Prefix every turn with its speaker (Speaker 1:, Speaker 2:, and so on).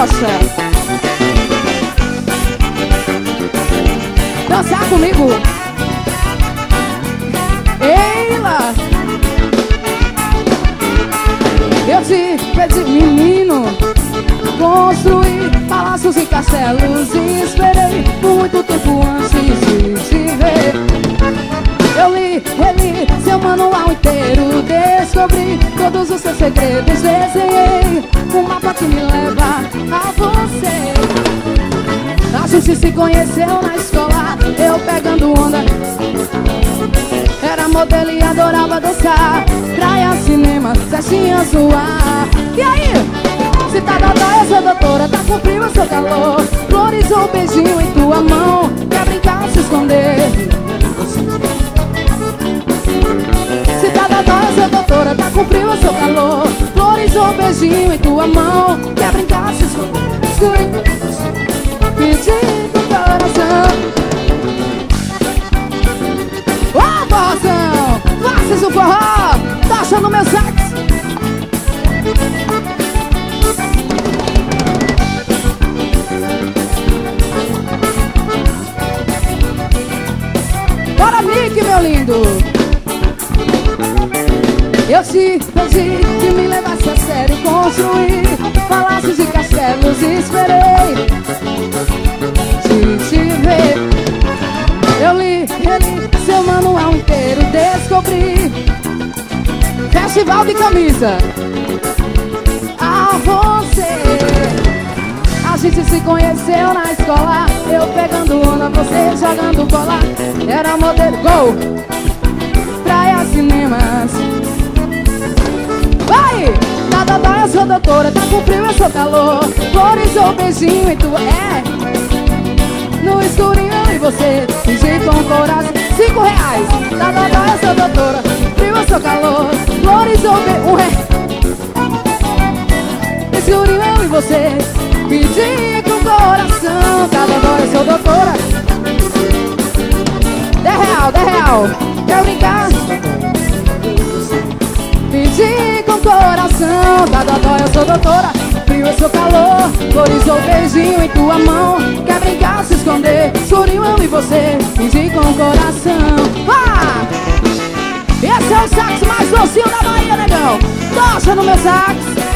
Speaker 1: gosta. Dançar comigo. Eila. Eu te pedi, menino, construí palácios e castelos e esperei por muito tempo antes de te ver. Eu li, reli seu manual inteiro, descobri todos os seus segredos, desenhei um mapa que me leva a você. A gente se conheceu na escola, eu pegando onda. Era modelo e adorava dançar, praia, cinema, festinha, zoar. E aí? Se tá dodói, eu sou doutora, tá com frio, eu sou calor. Flores ou beijinho em tua mão, quer brincar, se esconder. Se tá dodói, eu sou doutora, tá com frio, eu sou calor. Flores ou beijinho em tua mão, quer brincar, se esconder. Pedir com o coração. Ô, forrozão, faças o forró, tá achando meu sax? Bora, Mickey, meu lindo. Eu te pedi que me levasse a sério, construí palácios e castelos e esperei te ver. Eu li, reli seu manual inteiro, descobri festival de camisa a você. A gente se conheceu na escola, eu pegando onda, você jogando bola. Era modelo, gol, praia, cinemas. Vai! Nada dói, eu sou doutora, tá com frio, eu sou calor. Flores ou beijinho e tu no escurinho e você fingir com o coração. R$5. Nada dói, eu sou doutora, frio, eu sou calor. Flores ou beijinho no escurinho e você fingir com o coração. Nada dói, eu sou doutora. R$10. Quer brincar? Pedir com o coração, tá dodói, eu sou doutora. Frio, eu sou calor, flores ou beijinho em tua mão. Quer brincar, se esconder, escurinho eu e você, fingir com o coração. Vá! Esse é o sax mais docinho da Bahia, negão. Tocha no meu sax.